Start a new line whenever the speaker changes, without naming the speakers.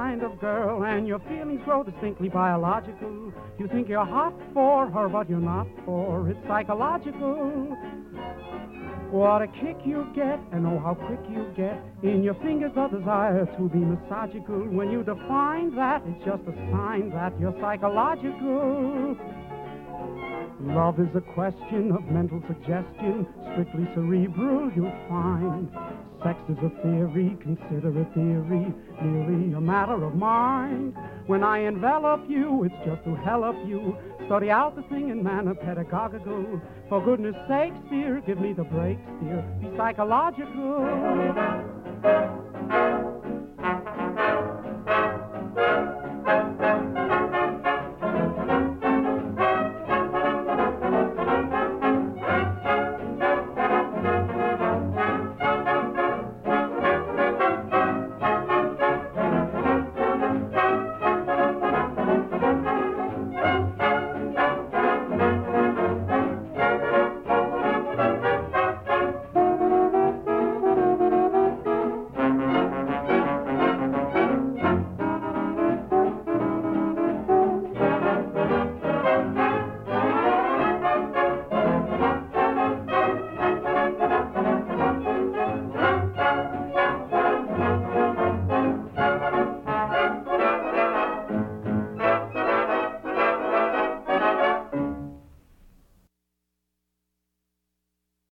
kind of girl, and your feelings grow distinctly biological. You think you're hot for her, but you're not for. It's psychological. What a kick you get, and oh, how quick you get in your fingers the desire to be massagical. When you define that, it's just a sign that you're psychological. Love is a question of mental suggestion, strictly cerebral, you'll find. Sex is a theory, consider a theory, merely a matter of mind. When I envelop you, it's just to help you study out the thing in manner pedagogical. For goodness sakes, dear, give me the breaks, dear, be psychological.